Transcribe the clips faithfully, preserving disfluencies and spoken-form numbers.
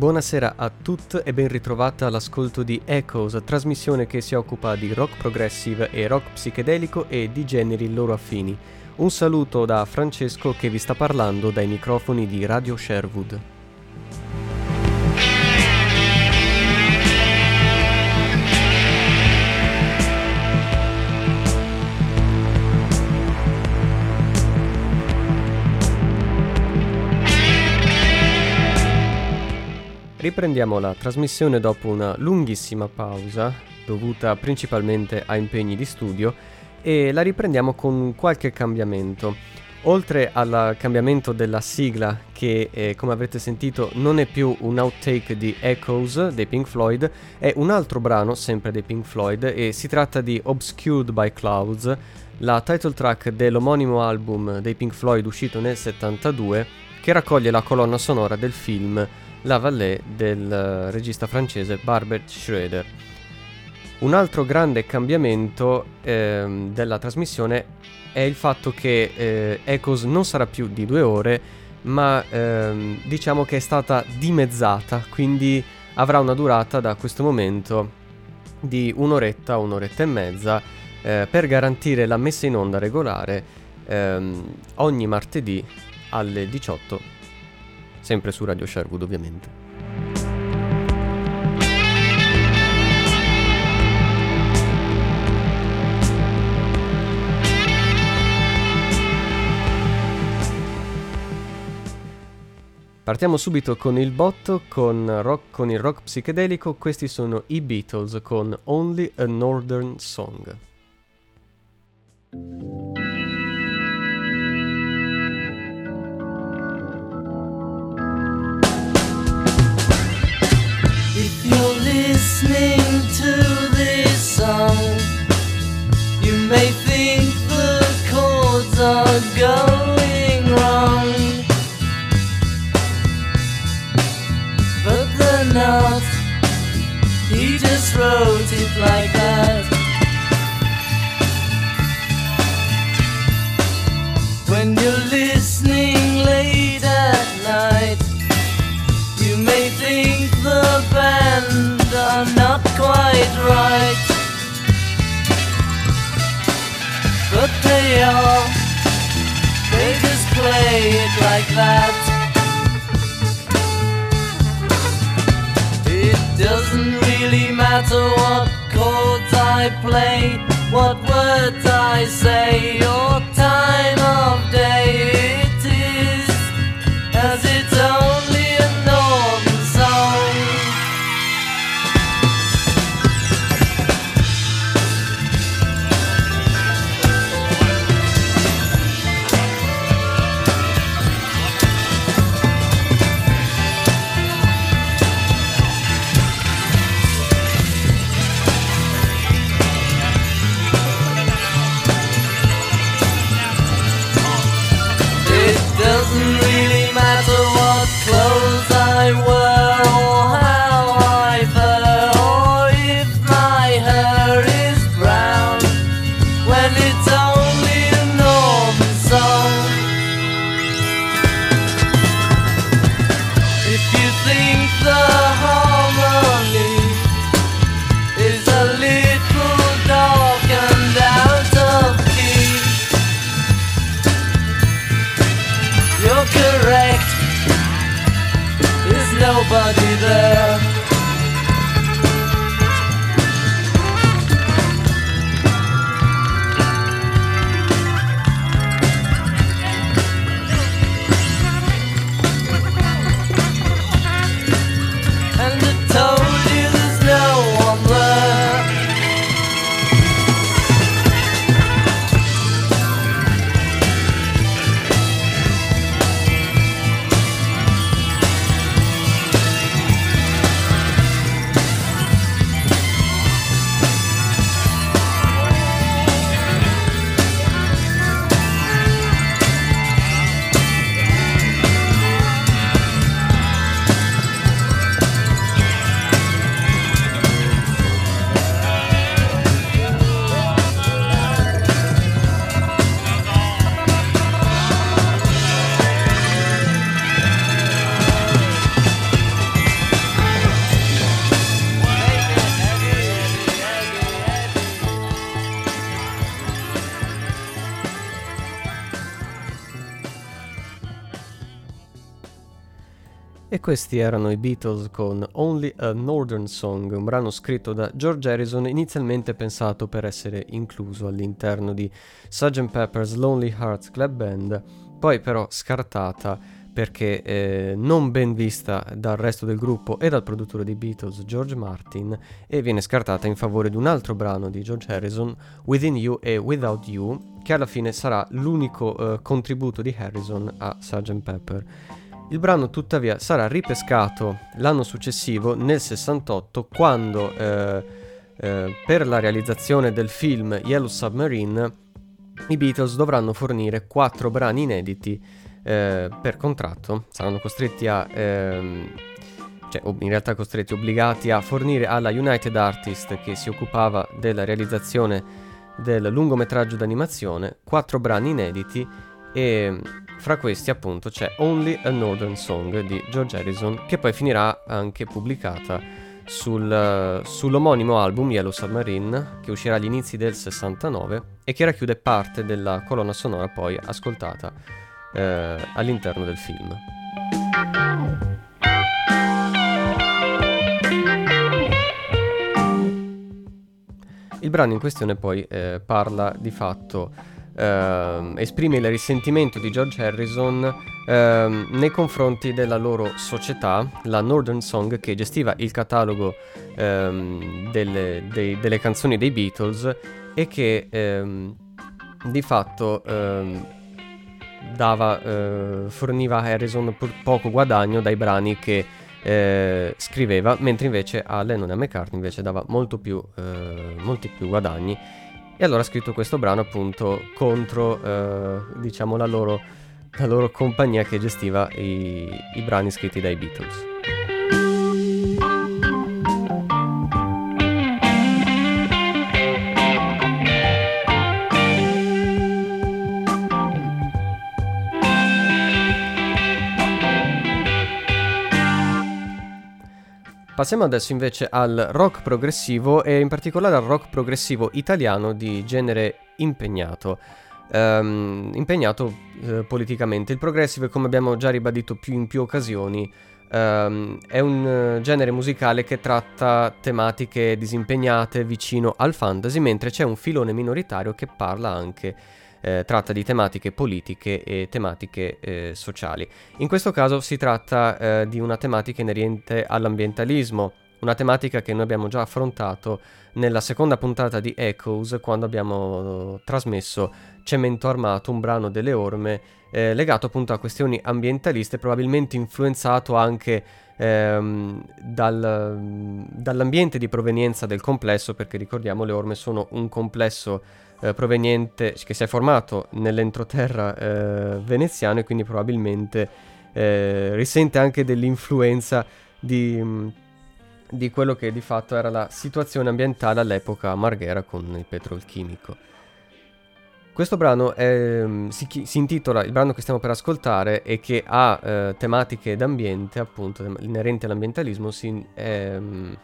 Buonasera a tutti e ben ritrovata all'ascolto di Echoes, trasmissione che si occupa di rock progressive e rock psichedelico e di generi loro affini. Un saluto da Francesco che vi sta parlando dai microfoni di Radio Sherwood. Riprendiamo la trasmissione dopo una lunghissima pausa, dovuta principalmente a impegni di studio, e la riprendiamo con qualche cambiamento. Oltre al cambiamento della sigla, che eh, come avrete sentito non è più un outtake di Echoes dei Pink Floyd, è un altro brano, sempre dei Pink Floyd, e si tratta di Obscured by Clouds, la title track dell'omonimo album dei Pink Floyd uscito nel settantadue, che raccoglie la colonna sonora del film La Vallée del regista francese Barbet Schroeder. Un altro grande cambiamento ehm, della trasmissione è il fatto che eh, Echoes non sarà più di due ore, ma ehm, diciamo che è stata dimezzata, quindi avrà una durata da questo momento di un'oretta, un'oretta e mezza, eh, per garantire la messa in onda regolare ehm, ogni martedì alle diciotto, sempre su Radio Sherwood ovviamente. Partiamo subito con il botto, con, rock, con il rock psichedelico. Questi sono i Beatles con Only a Northern Song. If you're listening to this song, you may think the chords are going wrong, but they're not. He just wrote it like that. When you're listening late at night, you may think the band are not quite right, but they are. They just play it like that. It doesn't really matter what chords I play, what words I say, or time of day. It is as it's only a northern song. E questi erano i Beatles con Only a Northern Song, un brano scritto da George Harrison, inizialmente pensato per essere incluso all'interno di sergeant Pepper's Lonely Hearts Club Band, poi però scartata perché eh, non ben vista dal resto del gruppo e dal produttore dei Beatles, George Martin, e viene scartata in favore di un altro brano di George Harrison, Within You e Without You, che alla fine sarà l'unico eh, contributo di Harrison a sergeant Pepper. Il brano tuttavia sarà ripescato l'anno successivo, nel sessantotto, quando eh, eh, per la realizzazione del film Yellow Submarine i Beatles dovranno fornire quattro brani inediti eh, per contratto. Saranno costretti a, ehm, cioè in realtà costretti, obbligati a fornire alla United Artists, che si occupava della realizzazione del lungometraggio d'animazione, quattro brani inediti, e fra questi appunto c'è Only a Northern Song di George Harrison, che poi finirà anche pubblicata sul, sull'omonimo album Yellow Submarine, che uscirà agli inizi del sessantanove e che racchiude parte della colonna sonora poi ascoltata eh, all'interno del film. Il brano in questione poi eh, parla di fatto Uh, esprime il risentimento di George Harrison uh, nei confronti della loro società, la Northern Song, che gestiva il catalogo um, delle, dei, delle canzoni dei Beatles e che um, di fatto um, dava, uh, forniva a Harrison pur poco guadagno dai brani che uh, scriveva, mentre invece a Lennon e a McCartney invece dava molto più, uh, molti più guadagni. E allora ha scritto questo brano appunto contro eh, diciamo la loro, la loro compagnia che gestiva i, i brani scritti dai Beatles. Passiamo adesso invece al rock progressivo, e in particolare al rock progressivo italiano di genere impegnato, um, impegnato uh, politicamente. Il progressive, come abbiamo già ribadito più in più occasioni, um, è un uh, genere musicale che tratta tematiche disimpegnate vicino al fantasy, mentre c'è un filone minoritario che parla anche Eh, tratta di tematiche politiche e tematiche eh, sociali. In questo caso si tratta eh, di una tematica inerente all'ambientalismo, una tematica che noi abbiamo già affrontato nella seconda puntata di Echoes, quando abbiamo eh, trasmesso Cemento Armato, un brano delle Orme eh, legato appunto a questioni ambientaliste, probabilmente influenzato anche ehm, dal, dall'ambiente di provenienza del complesso, perché ricordiamo le Orme sono un complesso Eh, proveniente, che si è formato nell'entroterra eh, veneziano, e quindi probabilmente eh, risente anche dell'influenza di, di quello che di fatto era la situazione ambientale all'epoca a Marghera con il petrolchimico. Questo brano è, si, si intitola, il brano che stiamo per ascoltare e che ha eh, tematiche d'ambiente, appunto inerenti all'ambientalismo, si, è,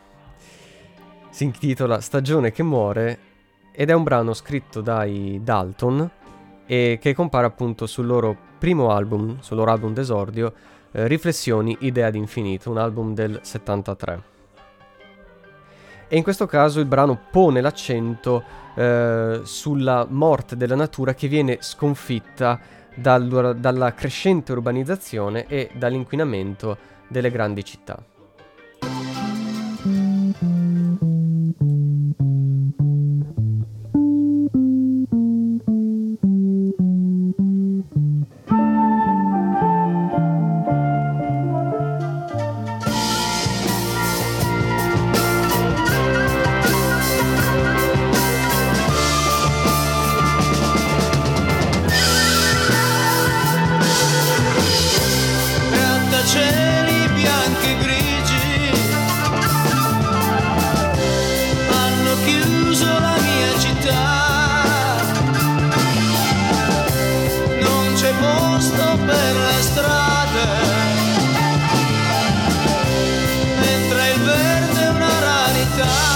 si intitola Stagione che muore, ed è un brano scritto dai Dalton e che compare appunto sul loro primo album, sul loro album d'esordio, eh, Riflessioni, Idea d'infinito, un album del settantatré. E in questo caso il brano pone l'accento eh, sulla morte della natura, che viene sconfitta dal, dalla crescente urbanizzazione e dall'inquinamento delle grandi città. Cieli bianchi e grigi hanno chiuso la mia città, non c'è posto per le strade, mentre il verde è una rarità.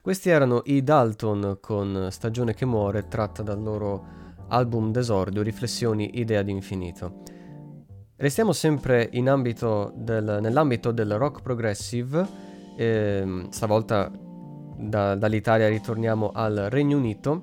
Questi erano i Dalton con Stagione che muore, tratta dal loro album d'esordio Riflessioni, idea d'infinito. Restiamo sempre in ambito del, nell'ambito del rock progressive, eh, stavolta da, dall'Italia ritorniamo al Regno Unito.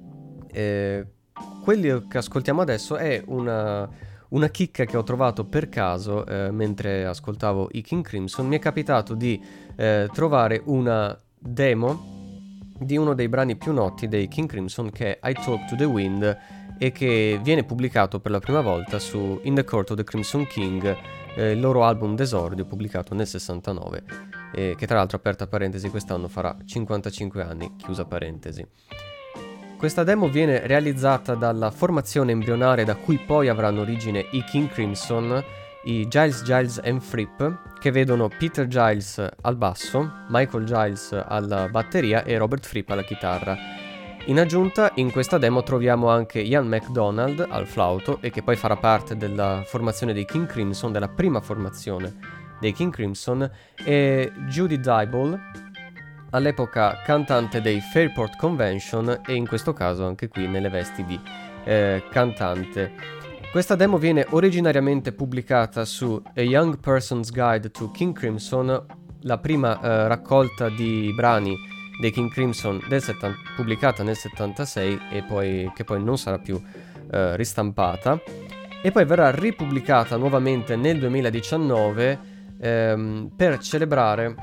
Eh, quelli che ascoltiamo adesso è una, una chicca che ho trovato per caso eh, mentre ascoltavo i King Crimson. Mi è capitato di eh, trovare una demo di uno dei brani più noti dei King Crimson, che è I Talk to the Wind, e che viene pubblicato per la prima volta su In the Court of the Crimson King, eh, il loro album d'esordio pubblicato nel sessantanove, eh, che tra l'altro, aperta parentesi, quest'anno farà cinquantacinque anni, chiusa parentesi. Questa demo viene realizzata dalla formazione embrionale da cui poi avranno origine i King Crimson, i Giles, Giles and Fripp, che vedono Peter Giles al basso, Michael Giles alla batteria e Robert Fripp alla chitarra. In aggiunta, in questa demo troviamo anche Ian MacDonald al flauto, e che poi farà parte della formazione dei King Crimson, della prima formazione dei King Crimson, e Judy Dyball, all'epoca cantante dei Fairport Convention, e in questo caso anche qui nelle vesti di eh, cantante. Questa demo viene originariamente pubblicata su A Young Person's Guide to King Crimson, la prima eh, raccolta di brani dei King Crimson del settanta, pubblicata nel settantasei, e poi, che poi non sarà più eh, ristampata, e poi verrà ripubblicata nuovamente nel duemiladiciannove ehm, per celebrare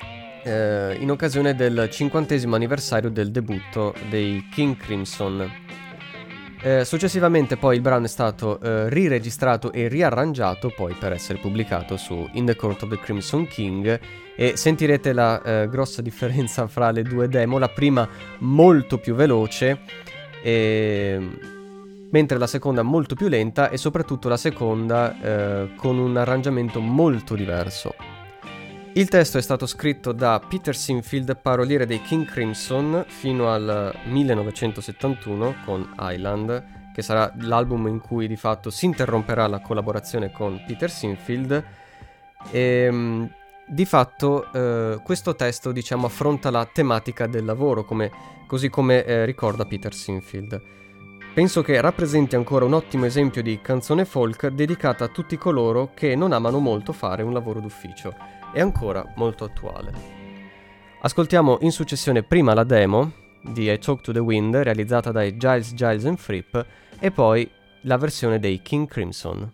eh, in occasione del cinquantesimo anniversario del debutto dei King Crimson. Eh, successivamente poi il brano è stato eh, riregistrato e riarrangiato poi per essere pubblicato su In the Court of the Crimson King, e sentirete la eh, grossa differenza fra le due demo, la prima molto più veloce e... mentre la seconda molto più lenta, e soprattutto la seconda eh, con un arrangiamento molto diverso. Il testo è stato scritto da Peter Sinfield, paroliere dei King Crimson, fino al millenovecentosettantuno con Island, che sarà l'album in cui di fatto si interromperà la collaborazione con Peter Sinfield. E di fatto eh, questo testo, diciamo, affronta la tematica del lavoro, come, così come eh, ricorda Peter Sinfield. Penso che rappresenti ancora un ottimo esempio di canzone folk dedicata a tutti coloro che non amano molto fare un lavoro d'ufficio. È ancora molto attuale. Ascoltiamo in successione prima la demo di I Talk to the Wind, realizzata dai Giles, Giles and Fripp, e poi la versione dei King Crimson.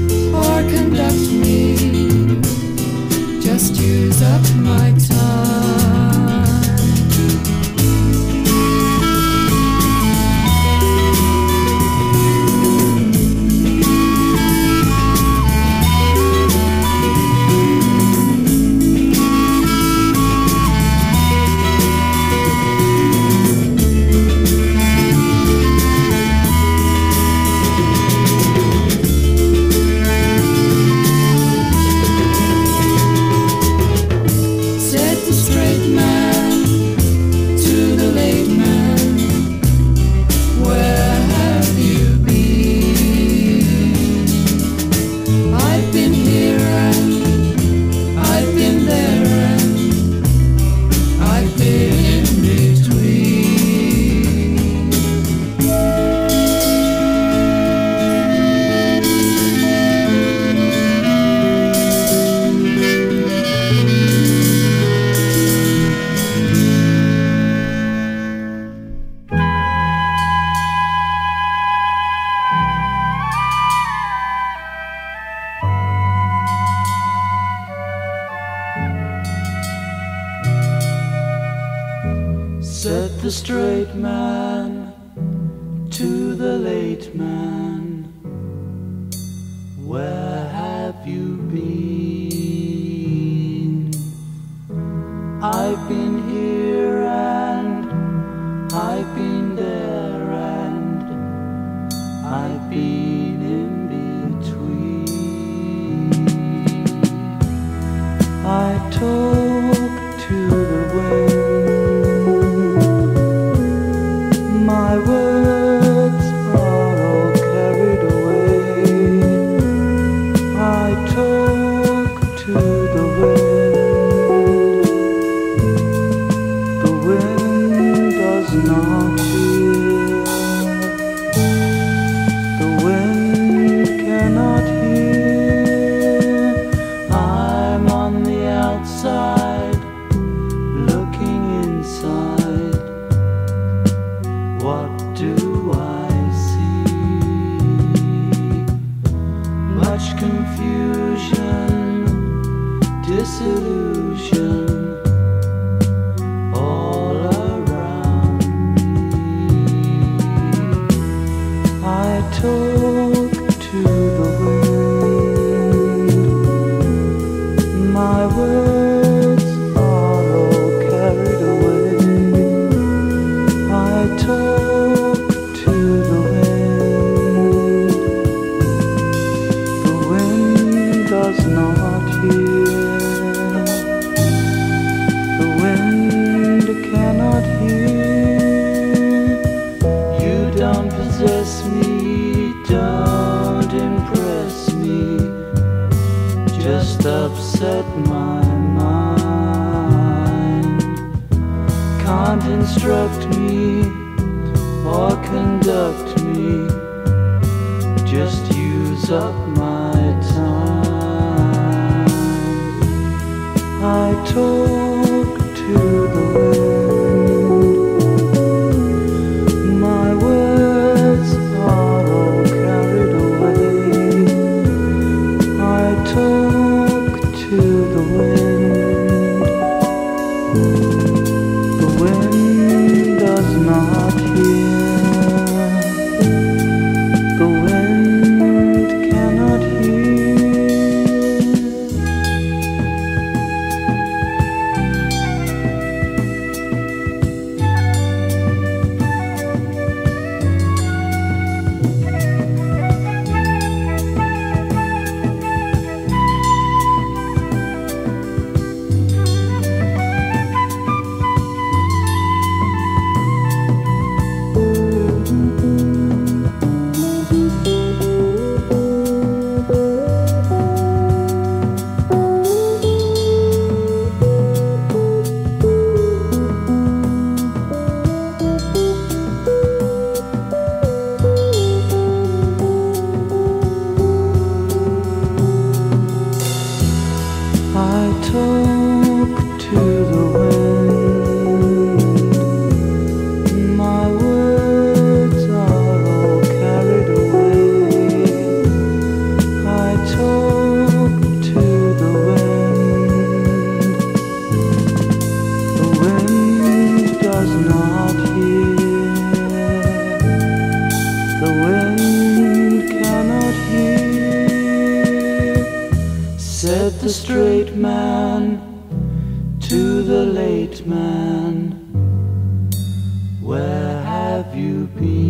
Just use up my time. the straight man to the late man, where have you been? I've been here and I've been there and I've been in between. I talk to the wind, my words are all carried away. I talk to the wind, the wind does not hear, the wind cannot hear. I'm on the outside looking inside. What do I see? Much confusion, disillusion all around me. I talk to the wind, my words are all carried away. I talk to the wind, the wind does not hear, the wind cannot hear. You don't possess me, don't impress me, just upset my mind. Can't instruct me or conduct me, just use up my time. I talk to the wind, my words are all carried away. I talk to the wind, the wind does not hear, the wind cannot hear. I talk to the wind, my words are all carried away. I talk to the wind, the wind does not hear, the wind cannot hear. Said the straight man to the late man, where have you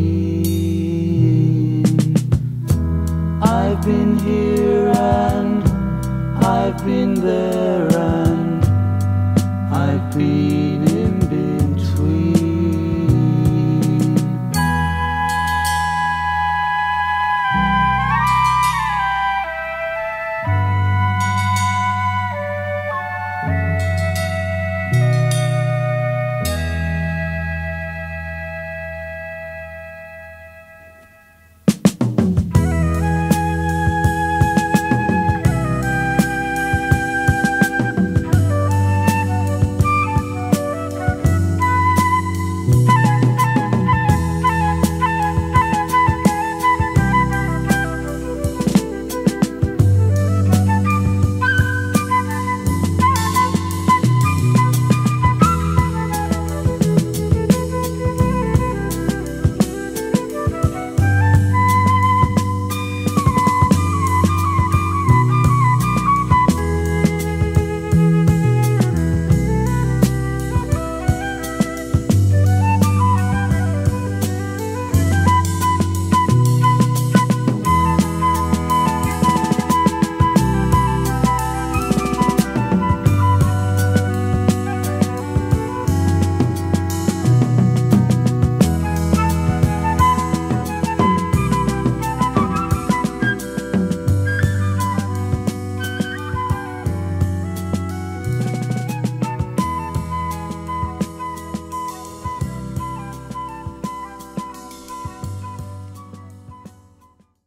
been? I've been here and I've been there and I've been in between.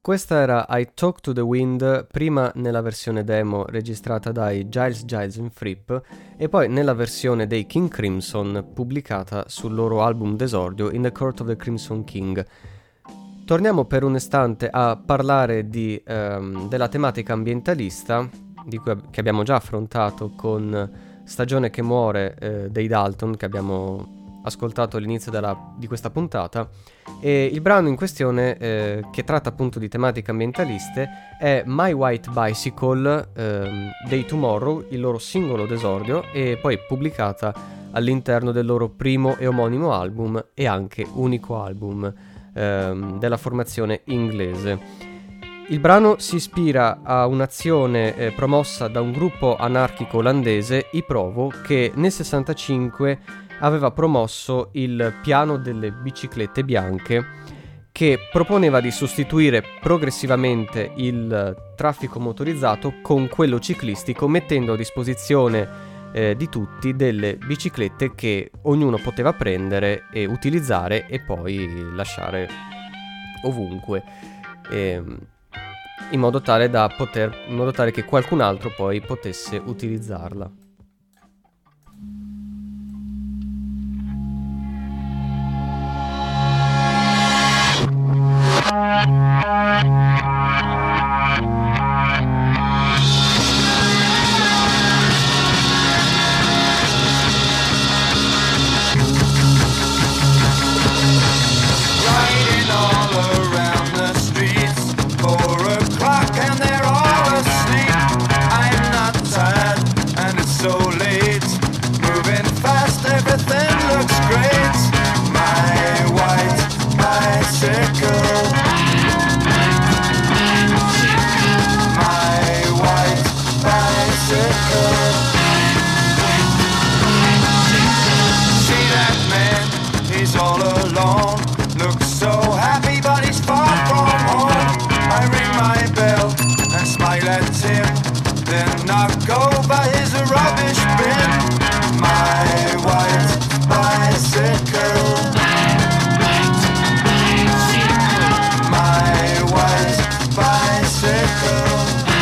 Questa era I Talk to the Wind, prima nella versione demo registrata dai Giles Giles and Fripp e poi nella versione dei King Crimson pubblicata sul loro album d'esordio In the Court of the Crimson King. Torniamo per un istante a parlare di, um, della tematica ambientalista di cui, che abbiamo già affrontato con Stagione che muore eh, dei Dalton, che abbiamo ascoltato all'inizio della, di questa puntata, e il brano in questione eh, che tratta appunto di tematiche ambientaliste è My White Bicycle eh, dei Tomorrow, il loro singolo d'esordio, e poi pubblicata all'interno del loro primo e omonimo album e anche unico album eh, della formazione inglese. Il brano si ispira a un'azione eh, promossa da un gruppo anarchico olandese, i Provo, che nel sessantacinque aveva promosso il piano delle biciclette bianche, che proponeva di sostituire progressivamente il traffico motorizzato con quello ciclistico, mettendo a disposizione eh, di tutti delle biciclette che ognuno poteva prendere e utilizzare e poi lasciare ovunque, eh, in modo tale da poter, in modo tale che qualcun altro poi potesse utilizzarla. Riding all around the streets, four o'clock and they're all asleep. I'm not tired and it's so late, moving fast, everything looks great. My white bicycle, my white bicycle. See that man, he's all alone, looks so happy but he's far from home. I ring my bell and smile at him, then knock over his rubbish bin. My white bicycle, my white bicycle.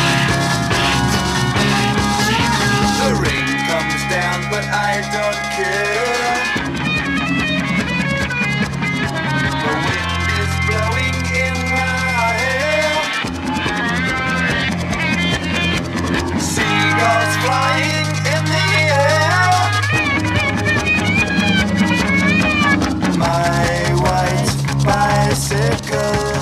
The rain comes down but I don't care. The wind is blowing in my hair. Seagulls flying in the air. My white bicycle,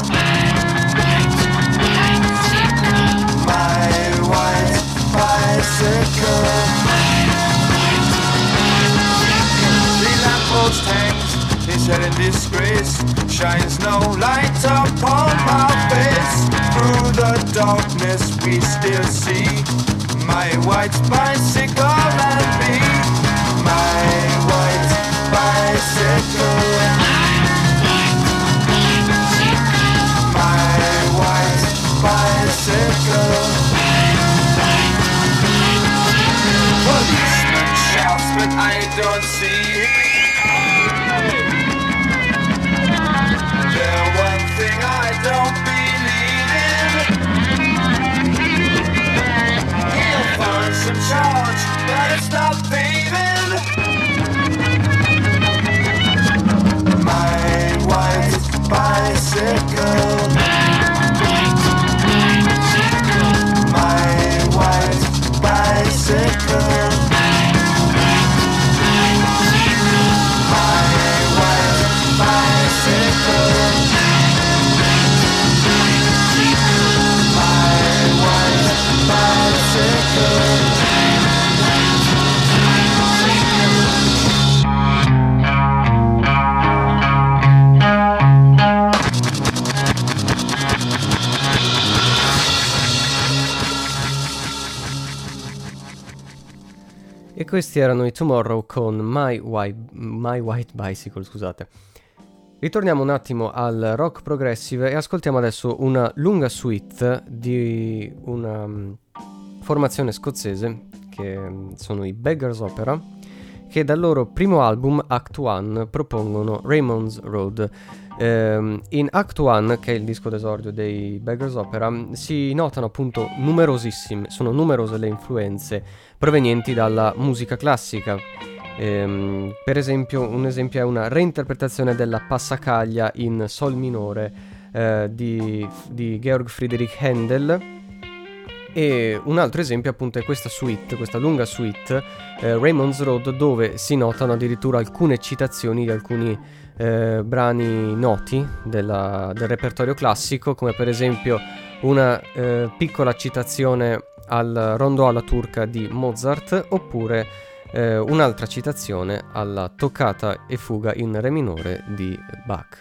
my white bicycle. The lamppost hangs, his head in disgrace, shines no light upon my face. Through the darkness we still see my white bicycle and me. My white bicycle, my white bicycle. Policeman shouts but I don't see him. The one thing I don't believe in, he'll find some charge but it's not paving. My white bicycle, my white bicycle, my white bicycle, my white bicycle. E questi erano i Tomorrow con My White, My White Bicycle, scusate. Ritorniamo un attimo al rock progressive e ascoltiamo adesso una lunga suite di una um, formazione scozzese che um, sono i Beggars Opera, che dal loro primo album Act One propongono Raymond's Road. Um, in Act One, che è il disco d'esordio dei Beggars Opera, si notano appunto numerosissime, sono numerose le influenze provenienti dalla musica classica. Um, per esempio, un esempio è una reinterpretazione della Passacaglia in sol minore uh, di, di Georg Friedrich Händel, e un altro esempio appunto è questa suite, questa lunga suite uh, Raymond's Road, dove si notano addirittura alcune citazioni di alcuni Eh, brani noti della, del repertorio classico, come per esempio una eh, piccola citazione al Rondò alla turca di Mozart, oppure eh, un'altra citazione alla toccata e fuga in re minore di Bach.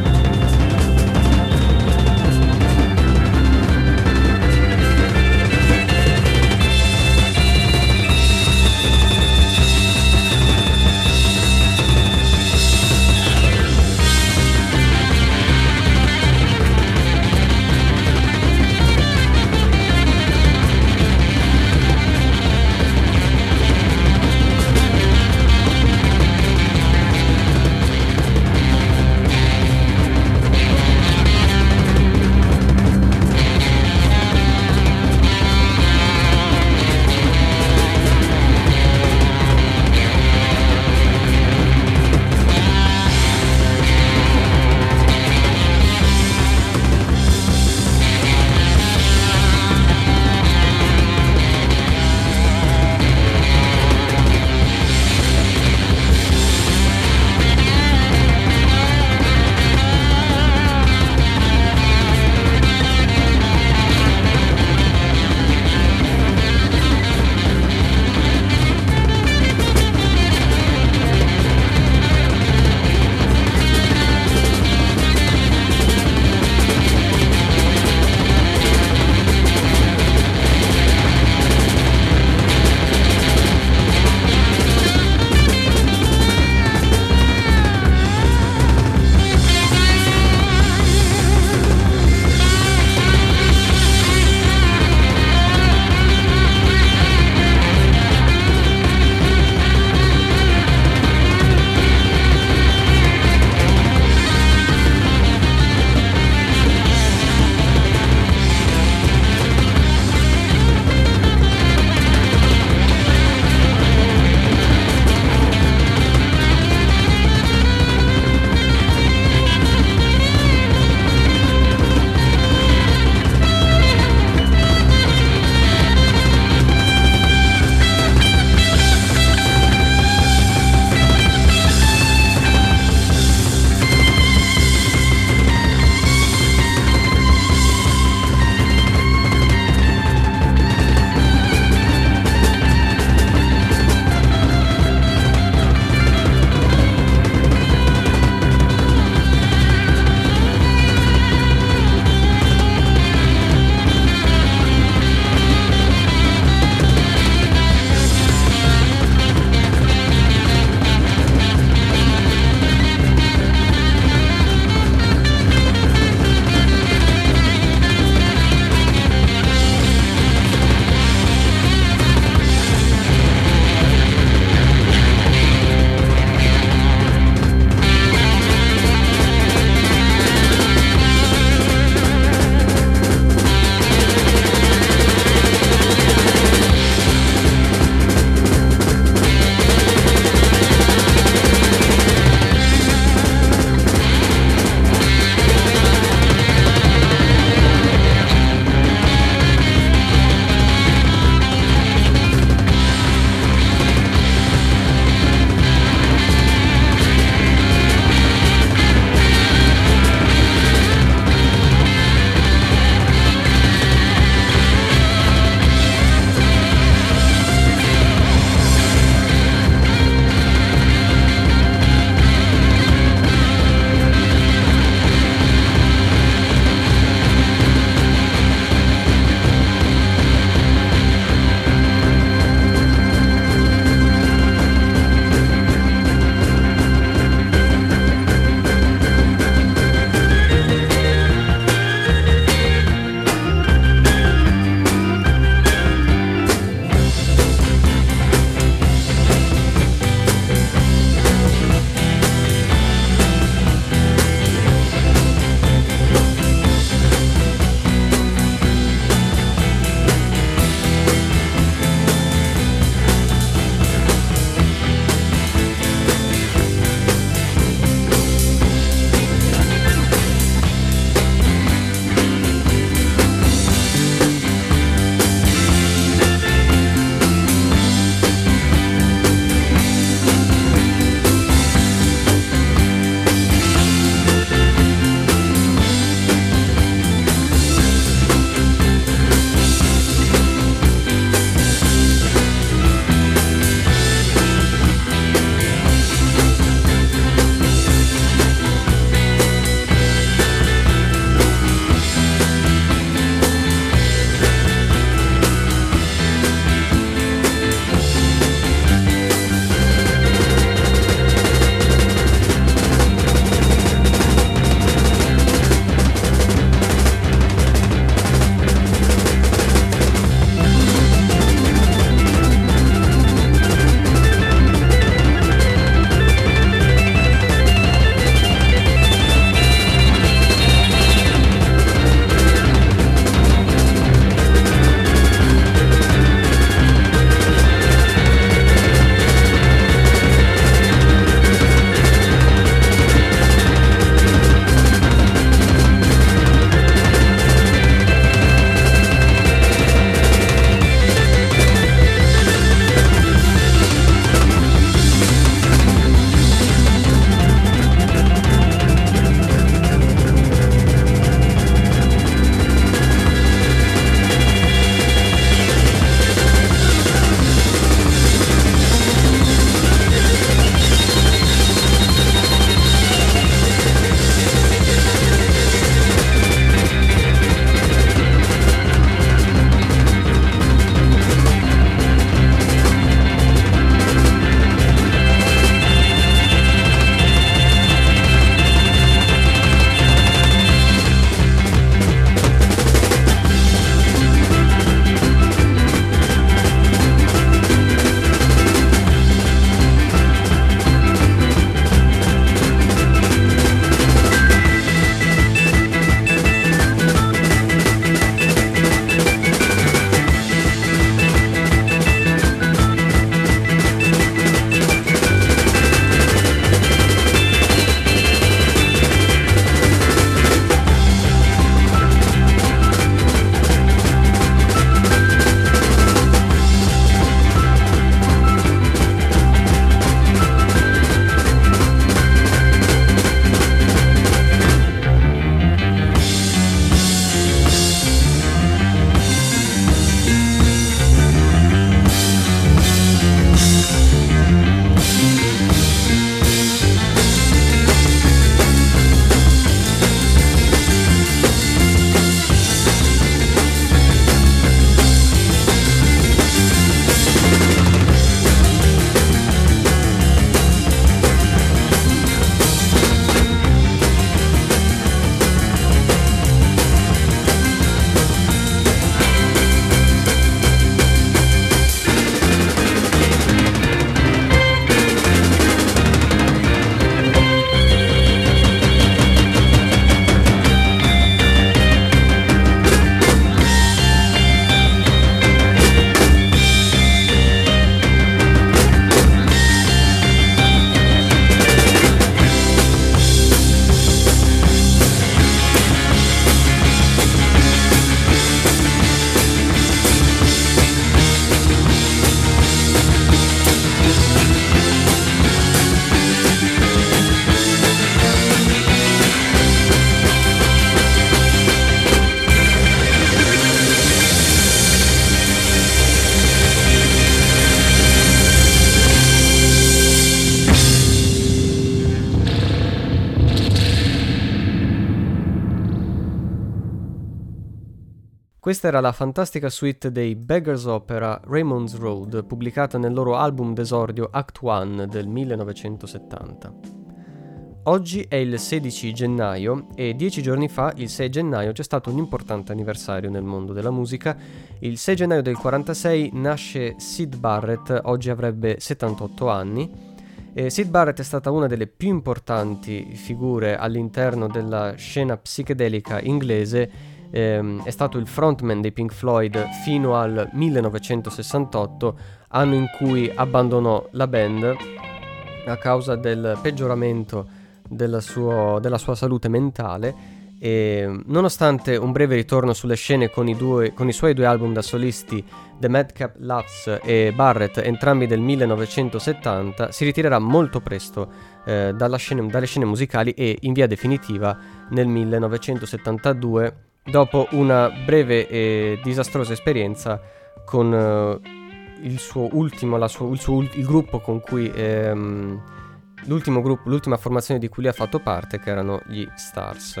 Questa era la fantastica suite dei Beggars Opera Raymond's Road, pubblicata nel loro album d'esordio Act One del millenovecentosettanta. Oggi è il sedici gennaio e dieci giorni fa, il sei gennaio, c'è stato un importante anniversario nel mondo della musica. Il sei gennaio del quarantasei nasce Syd Barrett, oggi avrebbe settantotto anni. E Syd Barrett è stata una delle più importanti figure all'interno della scena psichedelica inglese. Ehm, è stato il frontman dei Pink Floyd fino al millenovecentosessantotto, anno in cui abbandonò la band a causa del peggioramento della, suo, della sua salute mentale. E nonostante un breve ritorno sulle scene con i, due, con i suoi due album da solisti, The Madcap Laughs e Barrett, entrambi del millenovecentosettanta, si ritirerà molto presto eh, dalla scene, dalle scene musicali e in via definitiva nel millenovecentosettantadue, dopo una breve e disastrosa esperienza con uh, il suo ultimo, la sua, il, suo, il gruppo con cui ehm, l'ultimo gruppo, l'ultima formazione di cui lui ha fatto parte, che erano gli Stars.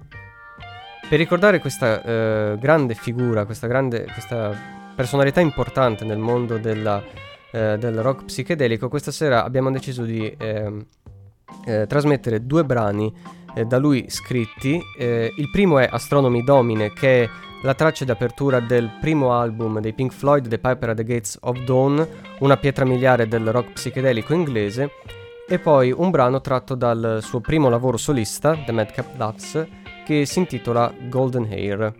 Per ricordare questa uh, grande figura, questa grande questa personalità importante nel mondo della, uh, del rock psichedelico, questa sera abbiamo deciso di eh, eh, trasmettere due brani Eh, da lui scritti. Eh, il primo è Astronomy Domine, che è la traccia d'apertura del primo album dei Pink Floyd, The Piper at the Gates of Dawn, una pietra miliare del rock psichedelico inglese, e poi un brano tratto dal suo primo lavoro solista, The Madcap Laughs, che si intitola Golden Hair.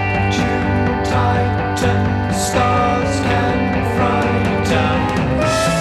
Neptune, Titan, stars can fry down.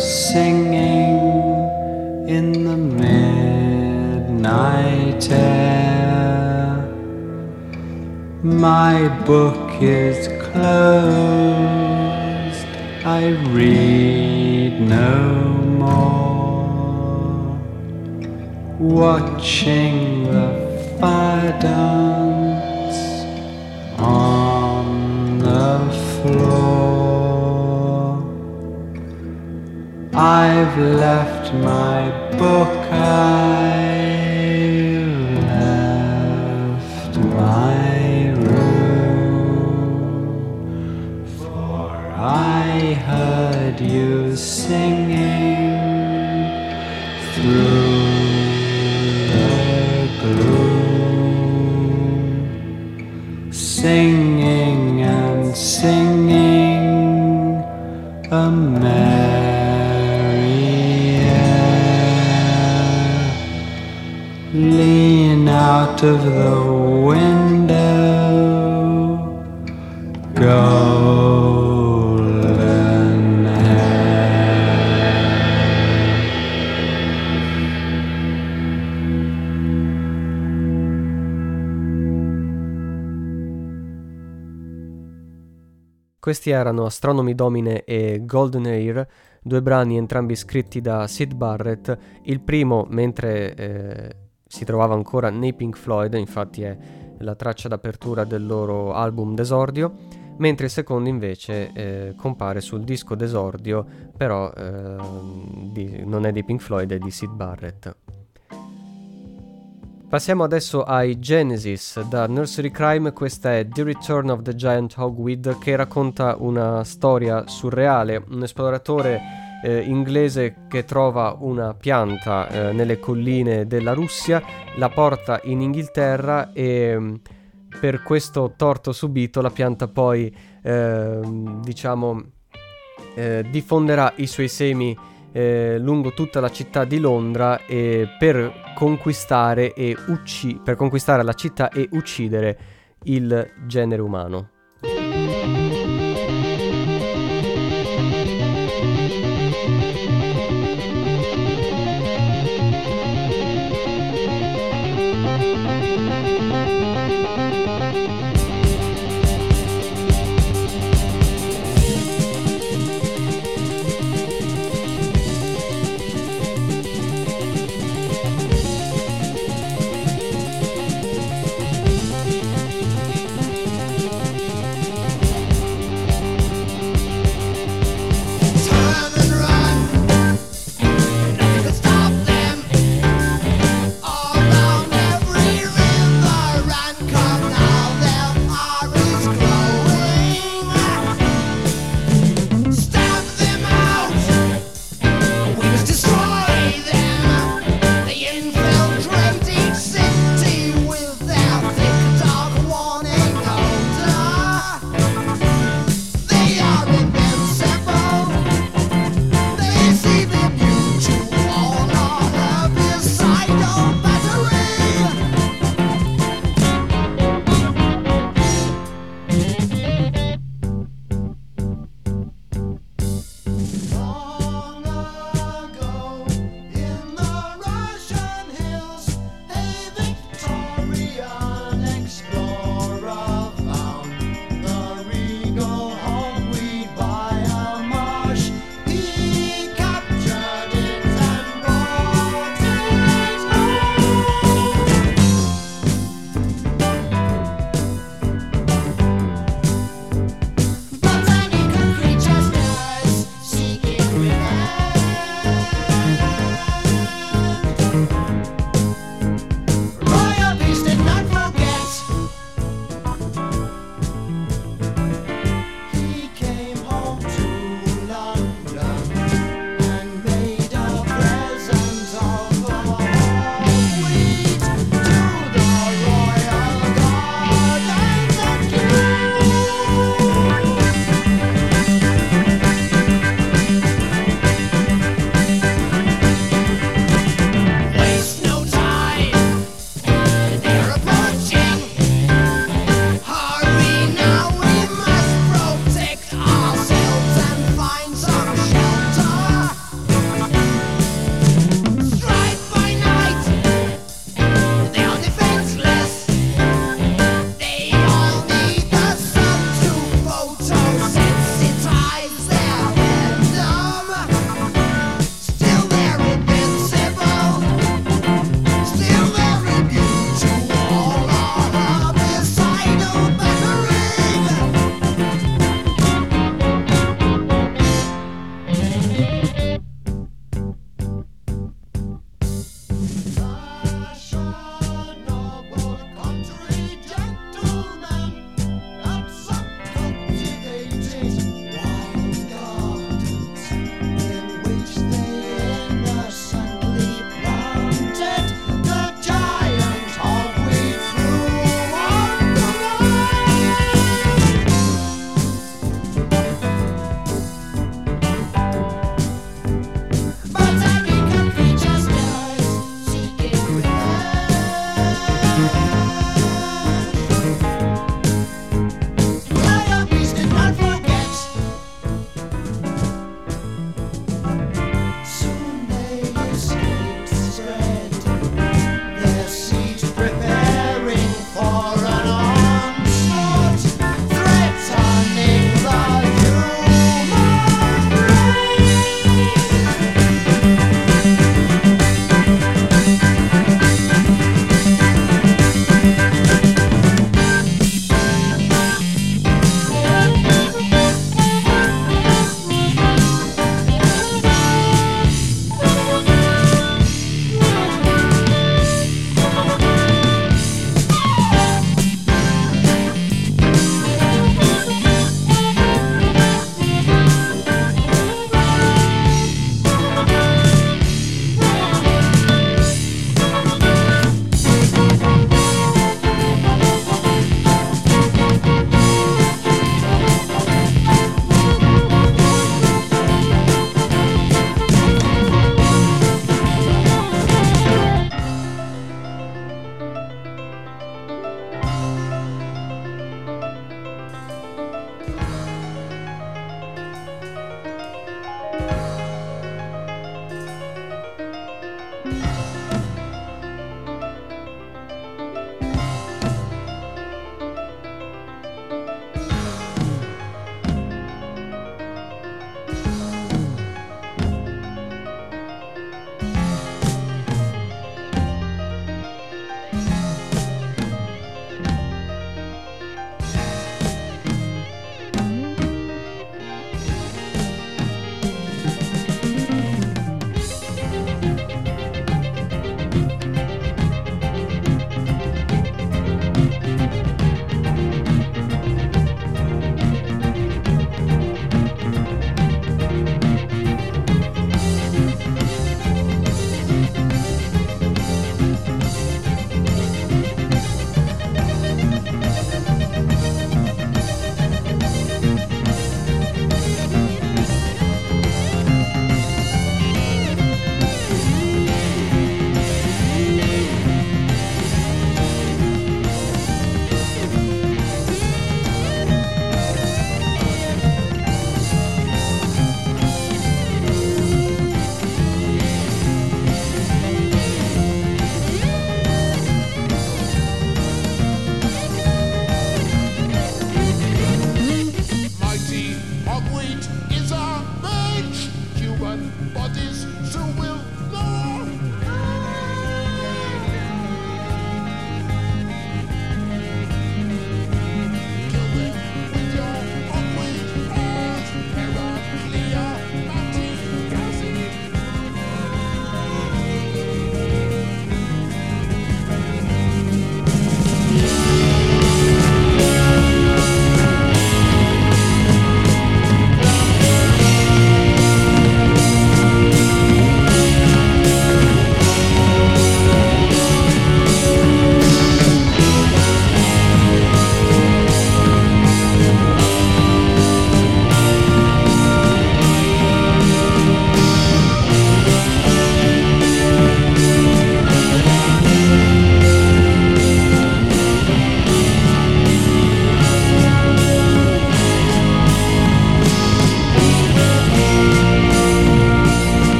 singing in the midnight air. My book is closed, I read no more, watching the fire dance on the floor. I've left my book, I've left my room, for I heard you singing through the gloom, singing and singing a merry air. Lean out of the window, golden hair. Questi erano Astronomy Domine e Golden Hair, due brani entrambi scritti da Syd Barrett, il primo mentre eh, si trovava ancora nei Pink Floyd, infatti è la traccia d'apertura del loro album d'esordio, mentre il secondo invece eh, compare sul disco d'esordio, però eh, di, non è dei Pink Floyd, è di Syd Barrett. Passiamo adesso ai Genesis. Da Nursery Crime questa è The Return of the Giant Hogweed, che racconta una storia surreale, un esploratore eh, inglese che trova una pianta eh, nelle colline della Russia, la porta in Inghilterra e mh, per questo torto subito la pianta poi eh, diciamo eh, diffonderà i suoi semi Eh, lungo tutta la città di Londra e per conquistare e ucci- per conquistare la città e uccidere il genere umano.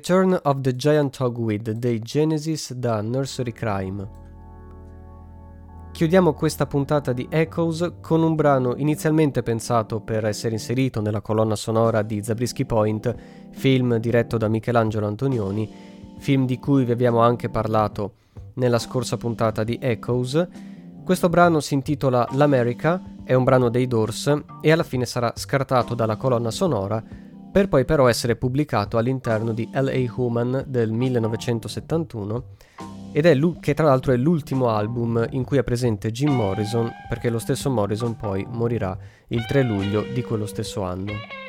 Return of the Giant Hogweed dei Genesis da Nursery Crime. Chiudiamo questa puntata di Echoes con un brano inizialmente pensato per essere inserito nella colonna sonora di Zabriskie Point, film diretto da Michelangelo Antonioni, film di cui vi abbiamo anche parlato nella scorsa puntata di Echoes. Questo brano si intitola L'America, è un brano dei Doors e alla fine sarà scartato dalla colonna sonora per poi però essere pubblicato all'interno di L A Human del millenovecentosettantuno, ed è lu- che tra l'altro è l'ultimo album in cui è presente Jim Morrison, perché lo stesso Morrison poi morirà il tre luglio di quello stesso anno.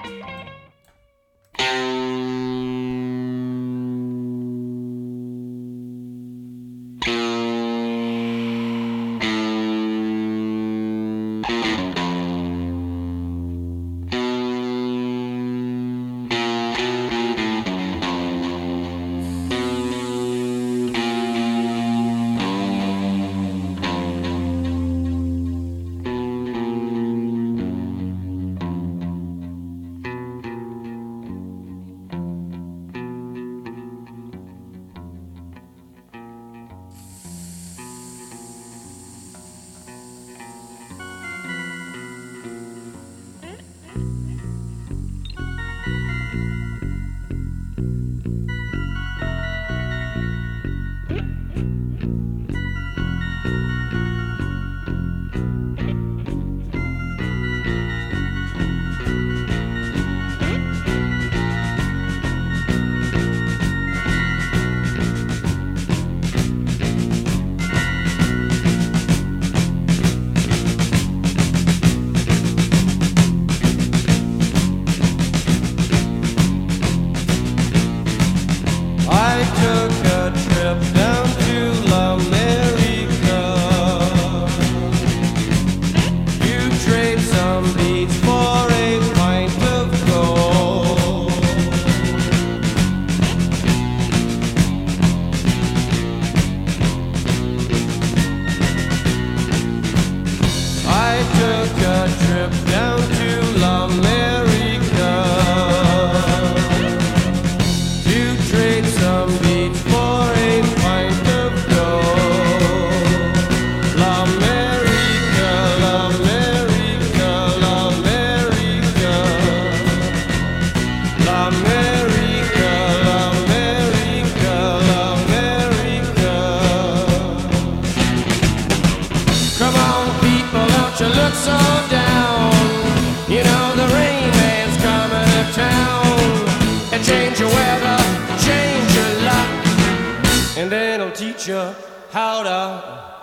How to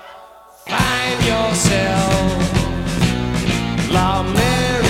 find yourself, l'America.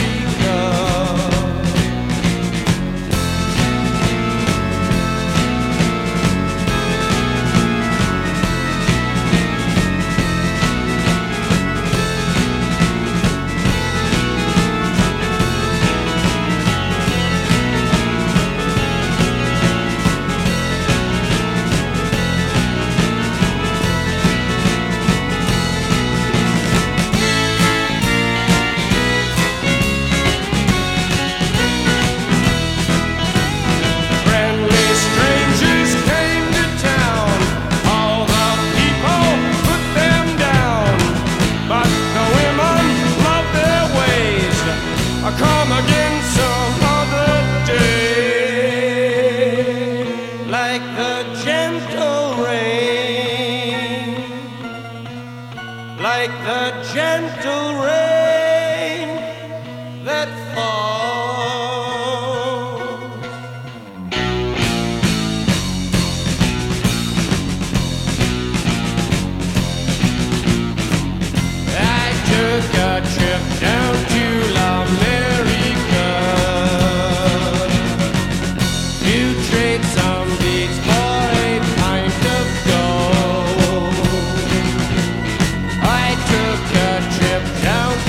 Down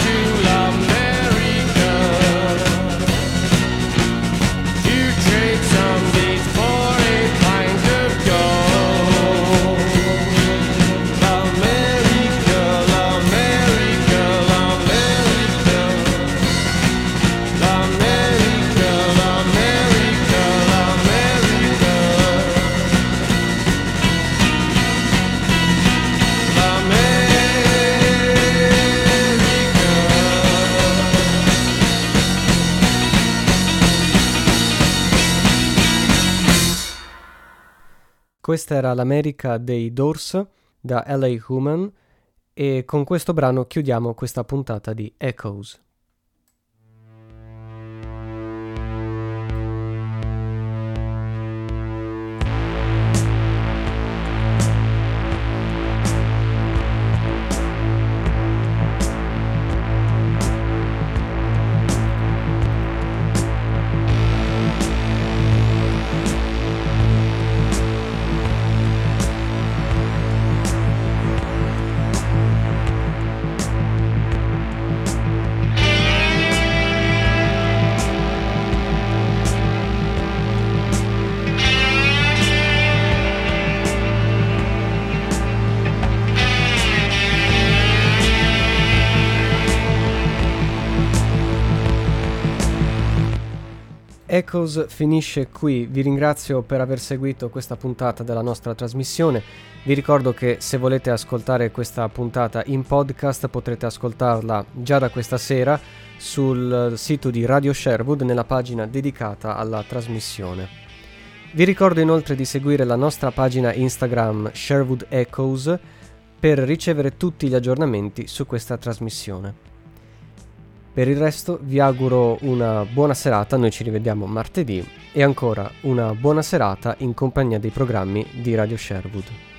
Questa era l'America dei Doors da L A Human e con questo brano chiudiamo questa puntata di Echoes. Echoes finisce qui, vi ringrazio per aver seguito questa puntata della nostra trasmissione. Vi ricordo che se volete ascoltare questa puntata in podcast potrete ascoltarla già da questa sera sul sito di Radio Sherwood nella pagina dedicata alla trasmissione. Vi ricordo inoltre di seguire la nostra pagina Instagram Sherwood Echoes per ricevere tutti gli aggiornamenti su questa trasmissione. Per il resto vi auguro una buona serata, noi ci rivediamo martedì e ancora una buona serata in compagnia dei programmi di Radio Sherwood.